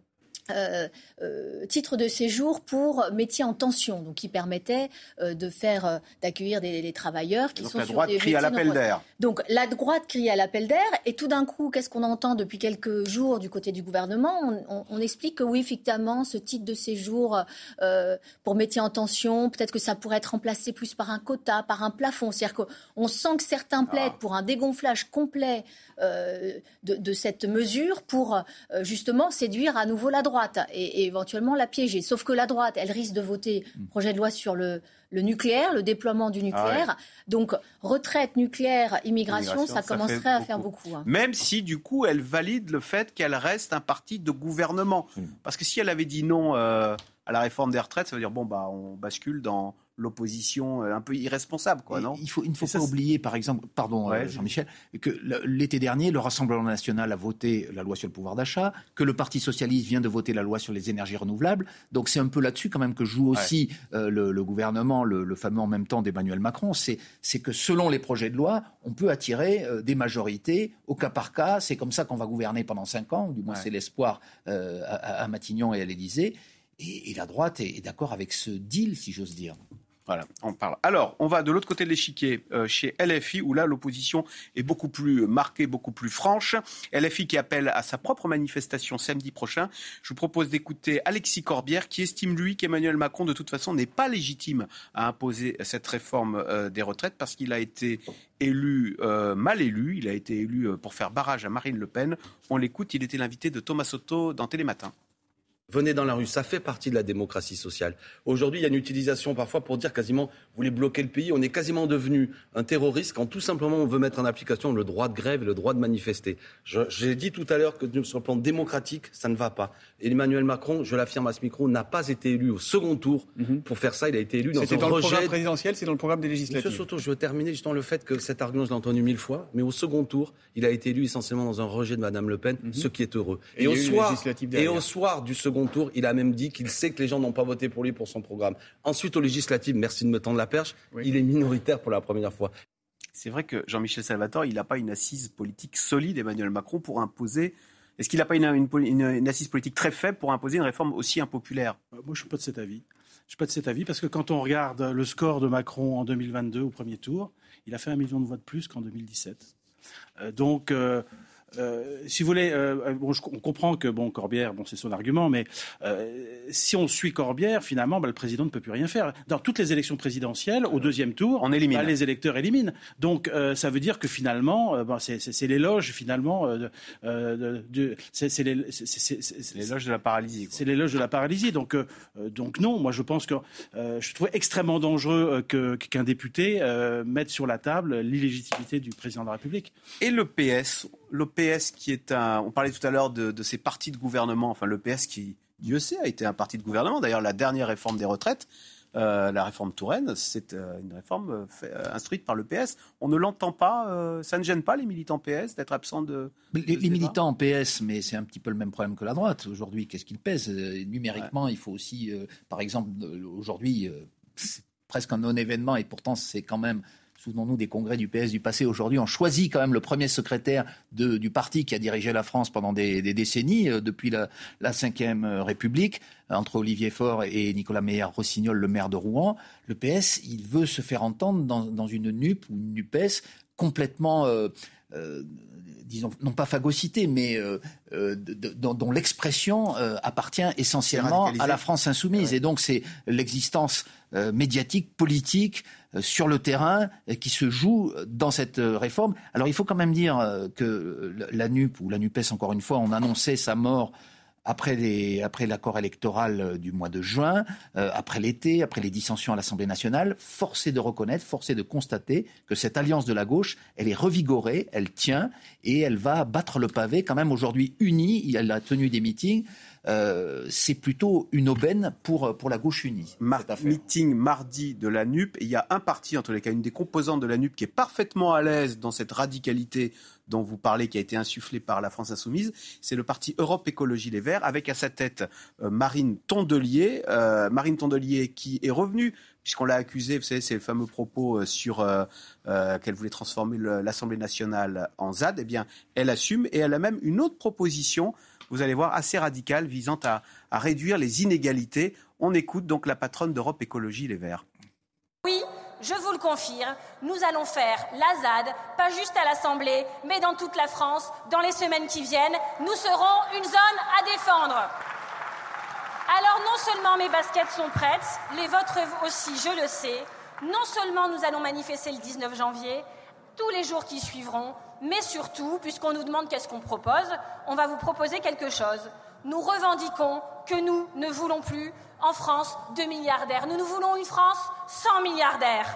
titre de séjour pour métiers en tension, donc qui permettait d'accueillir des travailleurs qui donc sont la sur droite des crie à l'appel d'air. Donc la droite crie à l'appel d'air et tout d'un coup, qu'est-ce qu'on entend depuis quelques jours du côté du gouvernement ? On explique que oui, effectivement, ce titre de séjour pour métiers en tension, peut-être que ça pourrait être remplacé plus par un quota, par un plafond. C'est-à-dire qu'on sent que certains plaident pour un dégonflage complet de cette mesure pour justement séduire à nouveau la droite et éventuellement la piéger. Sauf que la droite, elle risque de voter projet de loi sur le nucléaire, le déploiement du nucléaire. Donc, retraite, nucléaire, immigration, ça commencerait à faire beaucoup. Même si, du coup, elle valide le fait qu'elle reste un parti de gouvernement. Parce que si elle avait dit non à la réforme des retraites, ça veut dire, on bascule dans l'opposition un peu irresponsable, non ? Il ne faut pas oublier, par exemple, Jean-Michel, que l'été dernier, le Rassemblement national a voté la loi sur le pouvoir d'achat, que le Parti socialiste vient de voter la loi sur les énergies renouvelables. Donc c'est un peu là-dessus quand même que joue aussi le gouvernement, le fameux en même temps d'Emmanuel Macron. C'est que selon les projets de loi, on peut attirer des majorités au cas par cas. C'est comme ça qu'on va gouverner pendant 5 ans, ou du moins c'est l'espoir à Matignon et à l'Élysée. Et la droite est d'accord avec ce deal, si j'ose dire. Voilà, on parle. Alors, on va de l'autre côté de l'échiquier, chez LFI, où là, l'opposition est beaucoup plus marquée, beaucoup plus franche. LFI qui appelle à sa propre manifestation samedi prochain. Je vous propose d'écouter Alexis Corbière, qui estime, lui, qu'Emmanuel Macron, de toute façon, n'est pas légitime à imposer cette réforme des retraites, parce qu'il a été élu, mal élu. Il a été élu pour faire barrage à Marine Le Pen. On l'écoute, il était l'invité de Thomas Soto dans Télématin. venez dans la rue, ça fait partie de la démocratie sociale. Aujourd'hui, il y a une utilisation parfois pour dire quasiment, vous voulez bloquer le pays, on est quasiment devenu un terroriste quand tout simplement on veut mettre en application le droit de grève et le droit de manifester. J'ai dit tout à l'heure que sur le plan démocratique, ça ne va pas. Et Emmanuel Macron, je l'affirme à ce micro, n'a pas été élu au second tour pour faire ça. Il a été élu dans un rejet. C'était dans le programme présidentiel, c'est dans le programme des législatives. Monsieur Soto, je veux terminer justement le fait que cet argument, je l'ai entendu 1000 fois, mais au second tour, il a été élu essentiellement dans un rejet de Mme Le Pen, ce qui est heureux. Et au soir du second tour, il a même dit qu'il sait que les gens n'ont pas voté pour lui pour son programme. Ensuite, aux législatives, merci de me tendre la perche, il est minoritaire pour la première fois. C'est vrai que Jean-Michel Salvatore, il n'a pas une assise politique solide, Emmanuel Macron, pour imposer... Est-ce qu'il n'a pas une assise politique très faible pour imposer une réforme aussi impopulaire ? Moi, je ne suis pas de cet avis. Je ne suis pas de cet avis parce que quand on regarde le score de Macron en 2022 au premier tour, il a fait 1 million de voix de plus qu'en 2017. Si vous voulez, on comprend que Corbière, c'est son argument, mais si on suit Corbière, finalement, le président ne peut plus rien faire. Dans toutes les élections présidentielles, au deuxième tour, on élimine. Les électeurs éliminent. Donc, ça veut dire que finalement, c'est l'éloge finalement c'est l'éloge de la paralysie. C'est l'éloge de la paralysie. Donc non, moi je pense que je trouve extrêmement dangereux qu'un député mette sur la table l'illégitimité du président de la République. Et le PS qui est on parlait tout à l'heure de ces partis de gouvernement, enfin le PS qui, Dieu sait, a été un parti de gouvernement. D'ailleurs, la dernière réforme des retraites, la réforme Touraine, c'est une réforme instruite par le PS. On ne l'entend pas, ça ne gêne pas les militants PS d'être absents de les militants PS, mais c'est un petit peu le même problème que la droite. Aujourd'hui, qu'est-ce qu'ils pèsent ? Numériquement, il faut aussi, par exemple, aujourd'hui, c'est presque un non-événement et pourtant c'est quand même... Souvenons-nous des congrès du PS du passé. Aujourd'hui, on choisit quand même le premier secrétaire du parti qui a dirigé la France pendant des décennies, depuis la Ve République, entre Olivier Faure et Nicolas Meyer-Rossignol, le maire de Rouen. Le PS, il veut se faire entendre dans une NUP ou une NUPES complètement... disons, non pas phagocyté, mais dont l'expression appartient essentiellement à la France insoumise. Ouais. Et donc, c'est l'existence médiatique, politique, sur le terrain, qui se joue dans cette réforme. Alors, il faut quand même dire que la NUP, ou la NUPES, encore une fois, on annonçait sa mort après l'accord électoral du mois de juin, après l'été, après les dissensions à l'Assemblée nationale, force est de reconnaître, force est de constater que cette alliance de la gauche, elle est revigorée, elle tient et elle va battre le pavé quand même aujourd'hui unie. Elle a tenu des meetings. C'est plutôt une aubaine pour la gauche unie. Meeting mardi de la NUP. Et il y a un parti, en tous les cas, une des composantes de la NUP qui est parfaitement à l'aise dans cette radicalité dont vous parlez, qui a été insufflée par la France Insoumise. C'est le parti Europe Écologie Les Verts, avec à sa tête Marine Tondelier. Marine Tondelier qui est revenue, puisqu'on l'a accusée, vous savez, c'est le fameux propos sur qu'elle voulait transformer l'Assemblée nationale en ZAD. Eh bien, elle assume et elle a même une autre proposition, vous allez voir, assez radicale, visant à réduire les inégalités. On écoute donc la patronne d'Europe Écologie Les Verts. Oui, je vous le confirme, nous allons faire la ZAD, pas juste à l'Assemblée, mais dans toute la France, dans les semaines qui viennent. Nous serons une zone à défendre. Alors non seulement mes baskets sont prêtes, les vôtres aussi, je le sais. Non seulement nous allons manifester le 19 janvier, tous les jours qui suivront, mais surtout, puisqu'on nous demande qu'est-ce qu'on propose, on va vous proposer quelque chose. Nous revendiquons que nous ne voulons plus, en France, 2 milliardaires. Nous voulons une France sans milliardaires.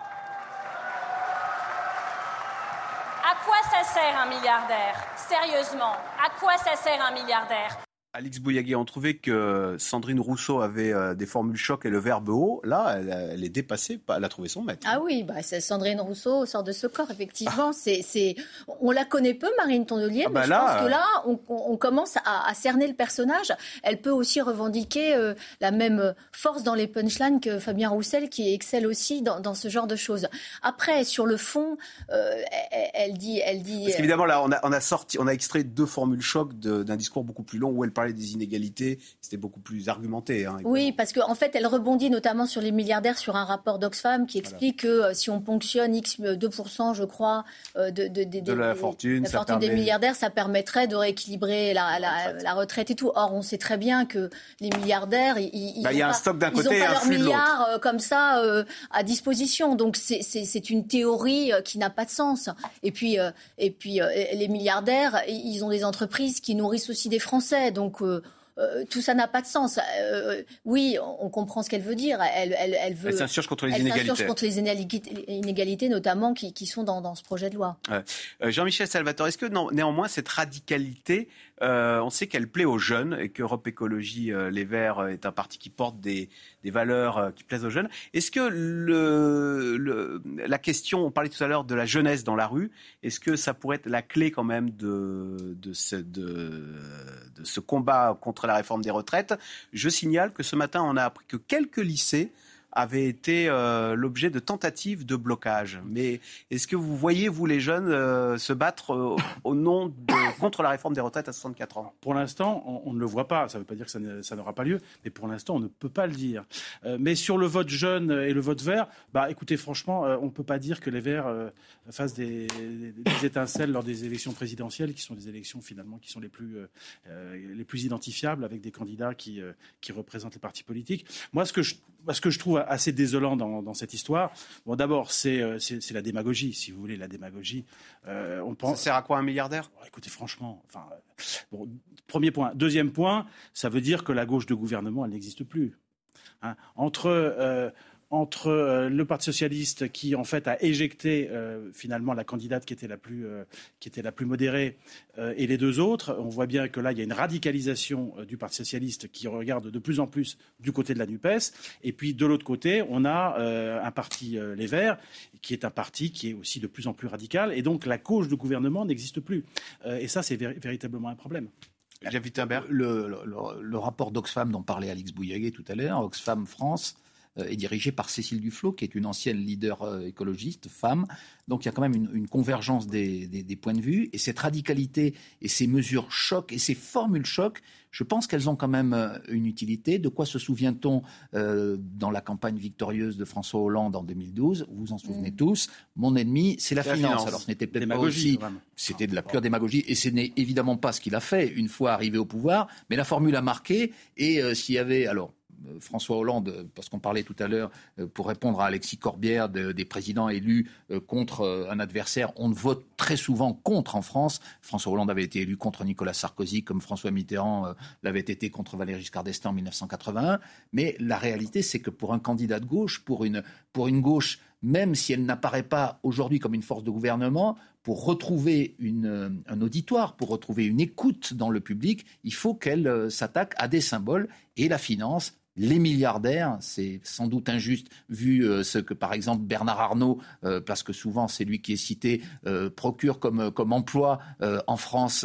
À quoi ça sert un milliardaire ? Sérieusement, à quoi ça sert un milliardaire ? Alix Bouyaguet, on trouvait que Sandrine Rousseau avait des formules choc et le verbe haut. Là, elle est dépassée, elle a trouvé son maître. Ah oui, Sandrine Rousseau sort de ce corps, effectivement. On la connaît peu, Marine Tondelier, mais je pense que là, on commence à cerner le personnage. Elle peut aussi revendiquer la même force dans les punchlines que Fabien Roussel, qui excelle aussi dans ce genre de choses. Après, sur le fond, elle dit... Parce qu'évidemment, là, on a extrait 2 formules choc d'un discours beaucoup plus long où elle parlait des inégalités, c'était beaucoup plus argumenté. Oui, parce qu'en fait, elle rebondit notamment sur les milliardaires, sur un rapport d'Oxfam qui explique que si on ponctionne X 2%, je crois, de la fortune des milliardaires, ça permettrait de rééquilibrer la retraite et tout. Or, on sait très bien que les milliardaires, ils y a un stock d'un côté et un leurs flux de milliards l'autre. Comme ça à disposition. Donc, c'est une théorie qui n'a pas de sens. Et puis les milliardaires, ils ont des entreprises qui nourrissent aussi des Français. Donc, tout ça n'a pas de sens. Oui, on comprend ce qu'elle veut dire. Elle veut. Elle s'insurge contre les inégalités. Elle s'insurge contre les inégalités, notamment qui sont dans ce projet de loi. Jean-Michel Salvatore, est-ce que néanmoins cette radicalité, on sait qu'elle plaît aux jeunes et qu'Europe Écologie Les Verts est un parti qui porte des valeurs qui plaisent aux jeunes. Est-ce que la question, on parlait tout à l'heure de la jeunesse dans la rue, est-ce que ça pourrait être la clé quand même de ce combat contre la réforme des retraites? Je signale que ce matin, on a appris que quelques lycées avaient été l'objet de tentatives de blocage. Mais est-ce que vous voyez, vous les jeunes, se battre contre la réforme des retraites à 64 ans? Pour l'instant, on ne le voit pas. Ça ne veut pas dire que ça n'aura pas lieu. Mais pour l'instant, on ne peut pas le dire. Mais sur le vote jeune et le vote vert, écoutez, franchement, on ne peut pas dire que les Verts fassent des étincelles lors des élections présidentielles, qui sont des élections finalement qui sont les plus identifiables, avec des candidats qui représentent les partis politiques. Moi, ce que je trouve assez désolant dans cette histoire, d'abord, c'est la démagogie, si vous voulez, la démagogie. Ça sert à quoi un milliardaire? Écoutez, franchement, premier point. Deuxième point, ça veut dire que la gauche de gouvernement, elle n'existe plus. Entre le Parti socialiste qui en fait a éjecté finalement la candidate qui était la plus modérée et les deux autres, on voit bien que là il y a une radicalisation du Parti socialiste qui regarde de plus en plus du côté de la NUPES, et puis de l'autre côté on a un parti Les Verts qui est un parti qui est aussi de plus en plus radical, et donc la gauche de gouvernement n'existe plus, et ça c'est véritablement un problème. Le rapport d'Oxfam dont parlait Alix Bouillaguet tout à l'heure, Oxfam France, est dirigé par Cécile Duflot, qui est une ancienne leader écologiste, femme. Donc il y a quand même une convergence des points de vue. Et cette radicalité et ces mesures choc et ces formules choc, je pense qu'elles ont quand même une utilité. De quoi se souvient-on dans la campagne victorieuse de François Hollande en 2012? Vous vous en souvenez tous. Mon ennemi, c'est la finance. Alors ce n'était peut-être pas aussi... C'était de la pure démagogie. Et ce n'est évidemment pas ce qu'il a fait une fois arrivé au pouvoir. Mais la formule a marqué. Et s'il y avait... Alors, François Hollande, parce qu'on parlait tout à l'heure, pour répondre à Alexis Corbière, des présidents élus contre un adversaire, on vote très souvent contre en France. François Hollande avait été élu contre Nicolas Sarkozy, comme François Mitterrand l'avait été contre Valéry Giscard d'Estaing en 1981. Mais la réalité, c'est que pour un candidat de gauche, pour une gauche, même si elle n'apparaît pas aujourd'hui comme une force de gouvernement, pour retrouver un auditoire, pour retrouver une écoute dans le public, il faut qu'elle s'attaque à des symboles. Et la finance, les milliardaires, c'est sans doute injuste vu ce que, par exemple, Bernard Arnault, parce que souvent c'est lui qui est cité, procure comme emploi en France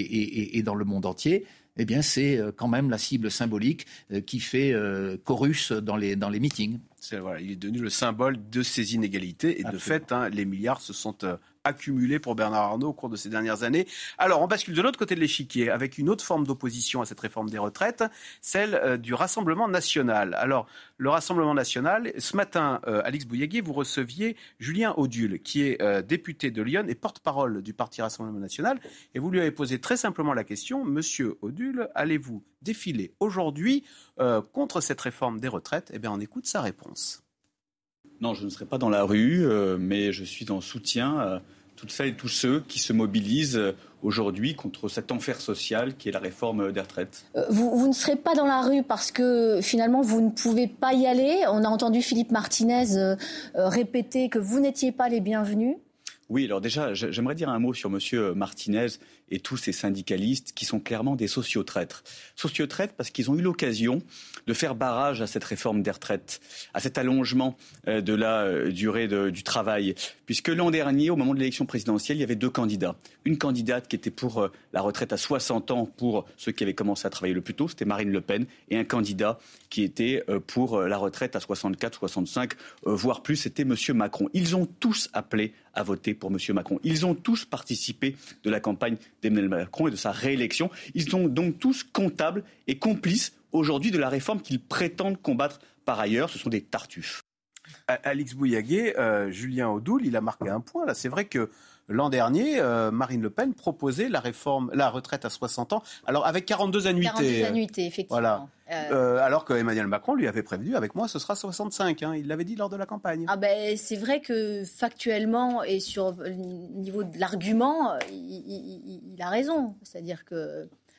et dans le monde entier. Eh bien, c'est quand même la cible symbolique qui fait chorus dans les meetings. Il est devenu le symbole de ces inégalités. Et absolument. De fait, les milliards se sont accumulés pour Bernard Arnault au cours de ces dernières années. Alors, on bascule de l'autre côté de l'échiquier avec une autre forme d'opposition à cette réforme des retraites, celle du Rassemblement national. Alors, le Rassemblement national, ce matin, Alix Bouillaguet, vous receviez Julien Audul, qui est député de Lyon et porte-parole du parti Rassemblement national. Et vous lui avez posé très simplement la question, Monsieur Audul, allez-vous défiler aujourd'hui contre cette réforme des retraites? Eh bien, on écoute sa réponse. Non, je ne serai pas dans la rue, mais je suis en soutien à toutes celles et tous ceux qui se mobilisent aujourd'hui contre cet enfer social qui est la réforme des retraites. Vous ne serez pas dans la rue parce que finalement vous ne pouvez pas y aller. On a entendu Philippe Martinez répéter que vous n'étiez pas les bienvenus. Oui, alors déjà, j'aimerais dire un mot sur M. Martinez et tous ces syndicalistes qui sont clairement des sociotraîtres. Sociotraîtres parce qu'ils ont eu l'occasion de faire barrage à cette réforme des retraites, à cet allongement de la durée du travail. Puisque l'an dernier, au moment de l'élection présidentielle, il y avait deux candidats. Une candidate qui était pour la retraite à 60 ans pour ceux qui avaient commencé à travailler le plus tôt, c'était Marine Le Pen, et un candidat qui était pour la retraite à 64, 65, voire plus, c'était M. Macron. Ils ont tous appelé à voter pour M. Macron. Ils ont tous participé de la campagne d'Emmanuel Macron et de sa réélection. Ils sont donc tous comptables et complices aujourd'hui de la réforme qu'ils prétendent combattre par ailleurs. Ce sont des tartuffes. Alix Bouillaguet, Julien Audul, il a marqué un point là. C'est vrai que l'an dernier, Marine Le Pen proposait la retraite à 60 ans, alors avec 42 annuités. 42 annuités, effectivement. Voilà. Alors que Emmanuel Macron lui avait prévenu, avec moi, ce sera 65. Il l'avait dit lors de la campagne. C'est vrai que factuellement et sur le niveau de l'argument, il a raison. C'est-à-dire que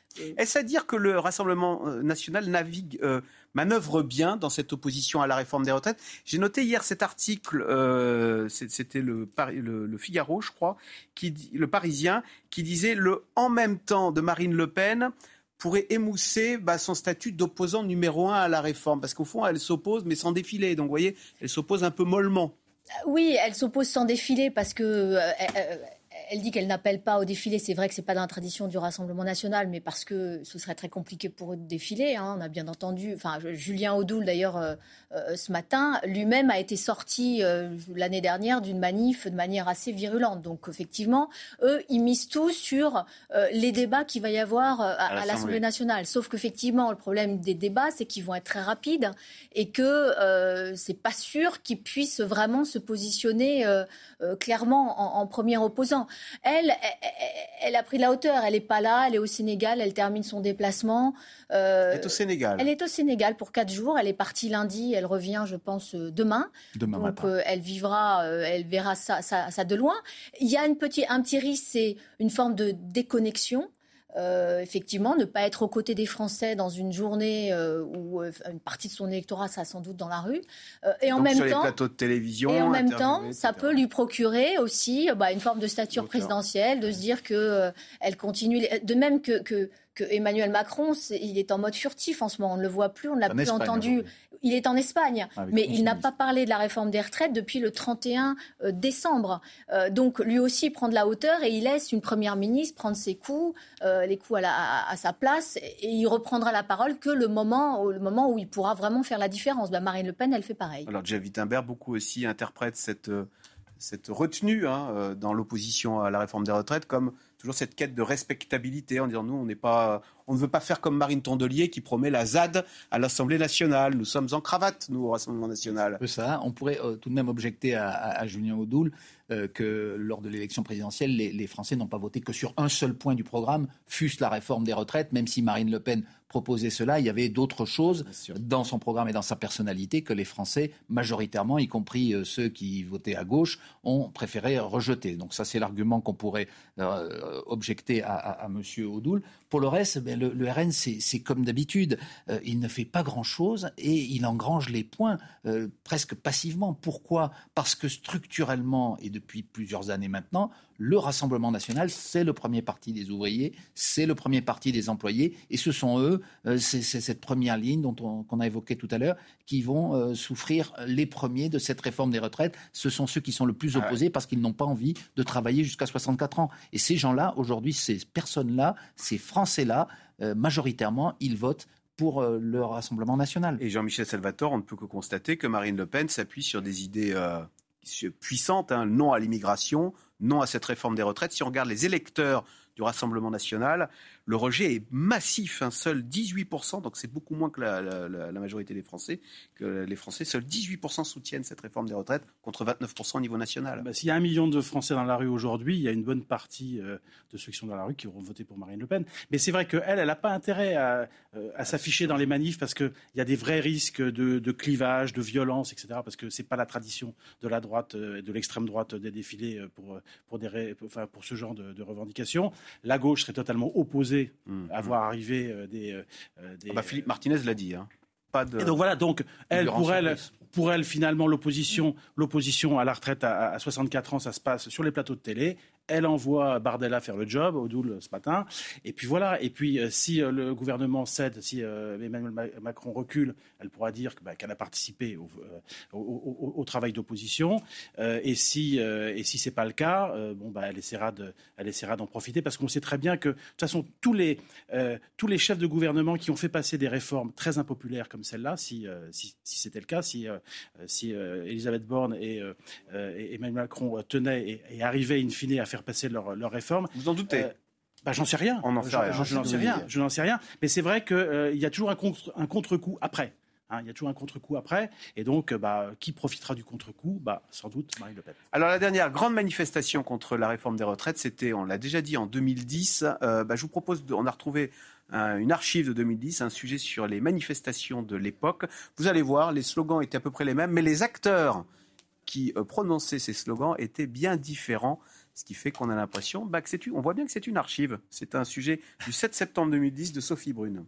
Est-ce à dire que le Rassemblement national manœuvre bien dans cette opposition à la réforme des retraites? J'ai noté hier cet article, c'était le Figaro, je crois, le Parisien, qui disait « en même temps » de Marine Le Pen pourrait émousser son statut d'opposant numéro 1 à la réforme. Parce qu'au fond, elle s'oppose, mais sans défiler. Donc, vous voyez, elle s'oppose un peu mollement. Oui, elle s'oppose sans défiler parce que... Elle dit qu'elle n'appelle pas au défilé. C'est vrai que ce n'est pas dans la tradition du Rassemblement national, mais parce que ce serait très compliqué pour eux de défiler. On a bien entendu. Julien Audoul, d'ailleurs, ce matin, lui-même a été sorti l'année dernière d'une manif de manière assez virulente. Donc, effectivement, eux, ils misent tout sur les débats qu'il va y avoir à l'Assemblée nationale. Sauf qu'effectivement, le problème des débats, c'est qu'ils vont être très rapides et que ce n'est pas sûr qu'ils puissent vraiment se positionner clairement en premier opposant. Elle a pris de la hauteur. Elle n'est pas là. Elle est au Sénégal. Elle termine son déplacement. Elle est au Sénégal. Elle est au Sénégal pour 4 jours. Elle est partie lundi. Elle revient, je pense, demain. Donc, matin. Elle verra ça de loin. Il y a un petit risque, c'est une forme de déconnexion. Effectivement, ne pas être aux côtés des Français dans une journée où une partie de son électorat sera sans doute dans la rue. Et en même sur temps, les plateaux de télévision. Et en même temps, ça peut lui procurer aussi une forme de stature présidentielle, de se dire qu'elle continue. De même que Emmanuel Macron, il est en mode furtif en ce moment. On ne le voit plus, on ne l'a plus entendu. Il est en Espagne, mais il n'a pas parlé de la réforme des retraites depuis le 31 décembre. Donc lui aussi prend de la hauteur et il laisse une première ministre prendre ses coups, les coups à sa place, et il reprendra la parole que le moment où il pourra vraiment faire la différence. Marine Le Pen, elle fait pareil. Alors Jeff Wittenberg, beaucoup aussi interprètent cette retenue dans l'opposition à la réforme des retraites comme toujours cette quête de respectabilité en disant nous, on ne veut pas faire comme Marine Tondelier qui promet la ZAD à l'Assemblée nationale. Nous sommes en cravate, nous, au Rassemblement national. Ça, on pourrait tout de même objecter à Julien Audoul que lors de l'élection présidentielle, les Français n'ont pas voté que sur un seul point du programme, fût-ce la réforme des retraites, même si Marine Le Pen proposait cela, il y avait d'autres choses dans son programme et dans sa personnalité que les Français, majoritairement, y compris ceux qui votaient à gauche, ont préféré rejeter. Donc ça, c'est l'argument qu'on pourrait objecter à M. Audoul. Pour le reste, le RN, c'est comme d'habitude. Il ne fait pas grand-chose et il engrange les points presque passivement. Pourquoi ? Parce que structurellement, et depuis plusieurs années maintenant, le Rassemblement national, c'est le premier parti des ouvriers, c'est le premier parti des employés, et ce sont eux, c'est cette première ligne qu'on a évoquée tout à l'heure, qui vont souffrir les premiers de cette réforme des retraites. Ce sont ceux qui sont le plus opposés parce qu'ils n'ont pas envie de travailler jusqu'à 64 ans. Et ces gens-là, aujourd'hui, ces personnes-là, ces Français-là, majoritairement, ils votent pour le Rassemblement national. Et Jean-Michel Salvatore, on ne peut que constater que Marine Le Pen s'appuie sur des idées puissantes, non à l'immigration, non à cette réforme des retraites. Si on regarde les électeurs du Rassemblement national, le rejet est massif, seuls 18%, donc c'est beaucoup moins que la majorité des Français, seuls 18% soutiennent cette réforme des retraites, contre 29% au niveau national. S'il y a 1 million de Français dans la rue aujourd'hui, il y a une bonne partie de ceux qui sont dans la rue qui auront voté pour Marine Le Pen. Mais c'est vrai qu'elle n'a pas intérêt à s'afficher dans les manifs parce qu'il y a des vrais risques de clivage, de violence, etc. Parce que ce n'est pas la tradition de la droite, de l'extrême droite des défilés pour ce genre de revendications. La gauche serait totalement opposée à voir arriver des Philippe Martinez l'a dit. Et donc voilà, pour elle, finalement, l'opposition à la retraite à 64 ans, ça se passe sur les plateaux de télé. Elle envoie Bardella faire le job, Audoul ce matin. Et puis voilà. Et puis si le gouvernement cède, si Emmanuel Macron recule, elle pourra dire qu'elle a participé au travail d'opposition. Et si c'est pas le cas, elle essaiera d'en profiter parce qu'on sait très bien que de toute façon tous les chefs de gouvernement qui ont fait passer des réformes très impopulaires comme celle-là, si c'était le cas, si Elisabeth Borne et Emmanuel Macron tenaient et arrivaient in fine à faire passer leur réforme. Vous en doutez? J'en sais rien. Je n'en sais rien. Mais c'est vrai qu'il y a toujours un contre-coup après. Il y a toujours un contre-coup après. Et donc, qui profitera du contre-coup ? Sans doute Marine Le Pen. Alors, la dernière grande manifestation contre la réforme des retraites, c'était, on l'a déjà dit, en 2010. Je vous propose, on a retrouvé une archive de 2010, un sujet sur les manifestations de l'époque. Vous allez voir, les slogans étaient à peu près les mêmes, mais les acteurs qui prononçaient ces slogans étaient bien différents. Ce qui fait qu'on a l'impression on voit bien que c'est une archive. C'est un sujet du 7 septembre 2010 de Sophie Brune.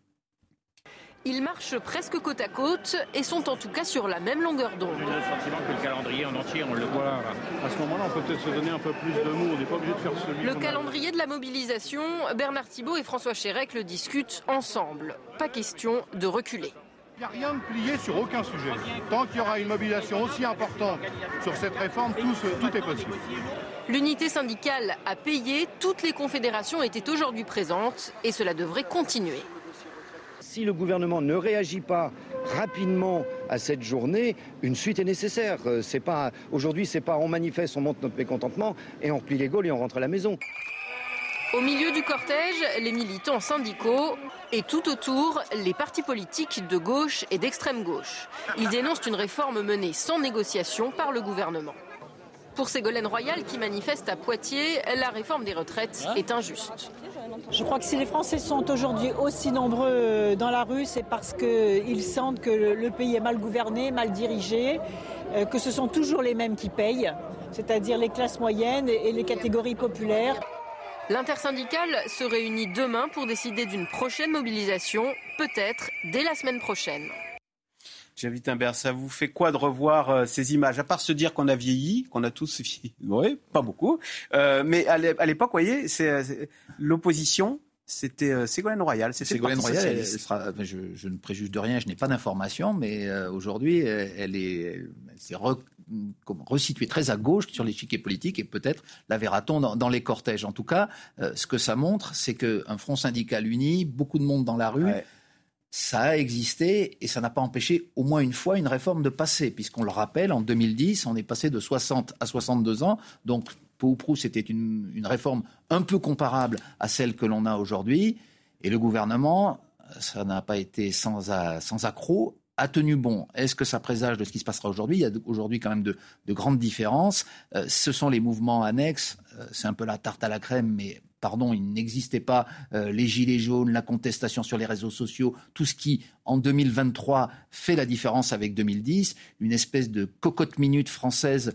Ils marchent presque côte à côte et sont en tout cas sur la même longueur d'onde. J'ai le sentiment que le calendrier en entier, on le voit. À ce moment-là, on peut peut-être se donner un peu plus de mots. On n'est pas obligé de faire celui. Le calendrier de la mobilisation, Bernard Thibault et François Chérec le discutent ensemble. Pas question de reculer. Il n'y a rien de plié sur aucun sujet. Tant qu'il y aura une mobilisation aussi importante sur cette réforme, tout est possible. L'unité syndicale a payé, toutes les confédérations étaient aujourd'hui présentes et cela devrait continuer. Si le gouvernement ne réagit pas rapidement à cette journée, une suite est nécessaire. Aujourd'hui, c'est pas on manifeste, on montre notre mécontentement et on replie les gaules et on rentre à la maison. Au milieu du cortège, les militants syndicaux et tout autour, les partis politiques de gauche et d'extrême gauche. Ils dénoncent une réforme menée sans négociation par le gouvernement. Pour Ségolène Royal, qui manifeste à Poitiers, la réforme des retraites est injuste. Je crois que si les Français sont aujourd'hui aussi nombreux dans la rue, c'est parce qu'ils sentent que le pays est mal gouverné, mal dirigé, que ce sont toujours les mêmes qui payent, c'est-à-dire les classes moyennes et les catégories populaires. L'intersyndicale se réunit demain pour décider d'une prochaine mobilisation, peut-être dès la semaine prochaine. J'invite Humbert, ça vous fait quoi de revoir ces images? À part se dire qu'on a vieilli, qu'on a tous vieilli, oui, pas beaucoup, mais à l'époque, vous voyez, l'opposition, c'était Ségolène Royal. C'était Ségolène Royal, je ne préjuge de rien, je n'ai pas d'informations, mais aujourd'hui, elle s'est resituée très à gauche sur l'échiquier politique et peut-être la verra-t-on dans les cortèges. En tout cas, ce que ça montre, c'est qu'un front syndical uni, beaucoup de monde dans la rue, ça a existé et ça n'a pas empêché au moins une fois une réforme de passer, puisqu'on le rappelle, en 2010, on est passé de 60 à 62 ans, donc peu ou prou, c'était une réforme un peu comparable à celle que l'on a aujourd'hui, et le gouvernement, ça n'a pas été sans accroc, a tenu bon. Est-ce que ça présage de ce qui se passera aujourd'hui? Il y a aujourd'hui quand même de grandes différences. Ce sont les mouvements annexes, c'est un peu la tarte à la crème, mais pardon, il n'existait pas les gilets jaunes, la contestation sur les réseaux sociaux, tout ce qui, en 2023, fait la différence avec 2010, une espèce de cocotte-minute française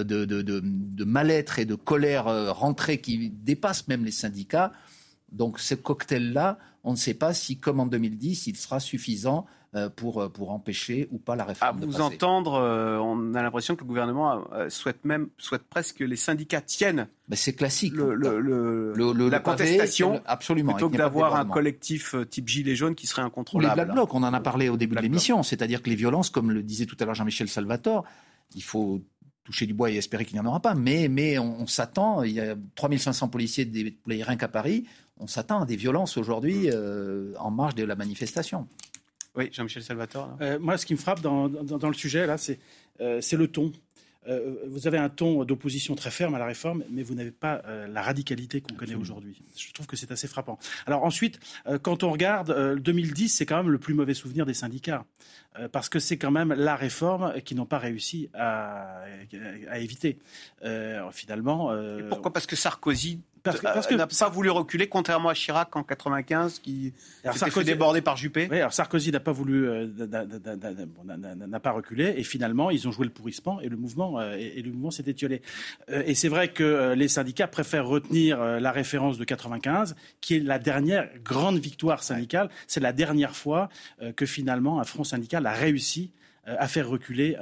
de mal-être et de colère rentrée qui dépasse même les syndicats. Donc ce cocktail-là, on ne sait pas si, comme en 2010, il sera suffisant pour empêcher ou pas la réforme de passer. À vous entendre, on a l'impression que le gouvernement souhaite presque que les syndicats tiennent. Ben c'est classique. La contestation, absolument, plutôt que d'avoir un collectif type Gilets jaunes qui serait incontrôlable. Ou les Black Blocs, on en a parlé au début de l'émission, c'est-à-dire que les violences, comme le disait tout à l'heure Jean-Michel Salvatore, il faut toucher du bois et espérer qu'il n'y en aura pas, mais on s'attend, il y a 3500 policiers déployés rien qu'à Paris, on s'attend à des violences aujourd'hui en marge de la manifestation. Oui, Jean-Michel Salvatore. Moi, ce qui me frappe dans le sujet, là, c'est le ton. Vous avez un ton d'opposition très ferme à la réforme, mais vous n'avez pas la radicalité qu'on connaît aujourd'hui. Je trouve que c'est assez frappant. Alors ensuite, quand on regarde, 2010, c'est quand même le plus mauvais souvenir des syndicats, parce que c'est quand même la réforme qu'ils n'ont pas réussi à éviter. Finalement. Et pourquoi? Parce que Sarkozy n'a pas voulu reculer, contrairement à Chirac en 95, qui s'est fait déborder par Juppé. Oui, alors Sarkozy n'a pas voulu, n'a pas reculé, et finalement ils ont joué le pourrissement et le mouvement s'est étiolé. Et c'est vrai que les syndicats préfèrent retenir la référence de 95, qui est la dernière grande victoire syndicale. C'est la dernière fois que finalement un front syndical a réussi à faire reculer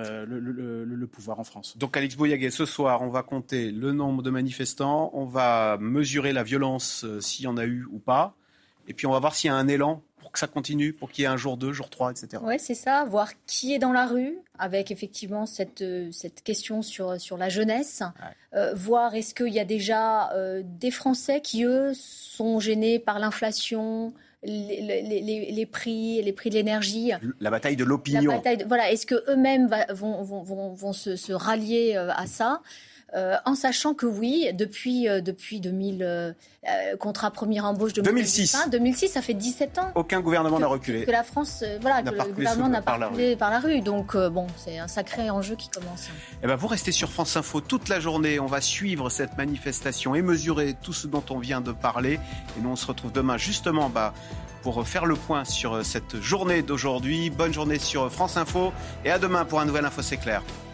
le pouvoir en France. Donc Alix Bouillaguet, ce soir, on va compter le nombre de manifestants, on va mesurer la violence s'il y en a eu ou pas, et puis on va voir s'il y a un élan pour que ça continue, pour qu'il y ait un jour 2, jour 3, etc. Oui, c'est ça, voir qui est dans la rue, avec effectivement cette question sur la jeunesse, voir est-ce qu'il y a déjà des Français qui, eux, sont gênés par l'inflation, les prix de l'énergie, la bataille de l'opinion. Voilà, est-ce que eux-mêmes vont se rallier à ça, en sachant que oui, depuis 2000, contrat première embauche de 2006, ça fait 17 ans. Aucun gouvernement n'a reculé. Que la France, le gouvernement n'a pas reculé par la rue. Donc c'est un sacré enjeu qui commence. Eh ben, vous restez sur France Info toute la journée. On va suivre cette manifestation et mesurer tout ce dont on vient de parler. Et nous, on se retrouve demain justement pour faire le point sur cette journée d'aujourd'hui. Bonne journée sur France Info et à demain pour un nouvel Info C'est Clair.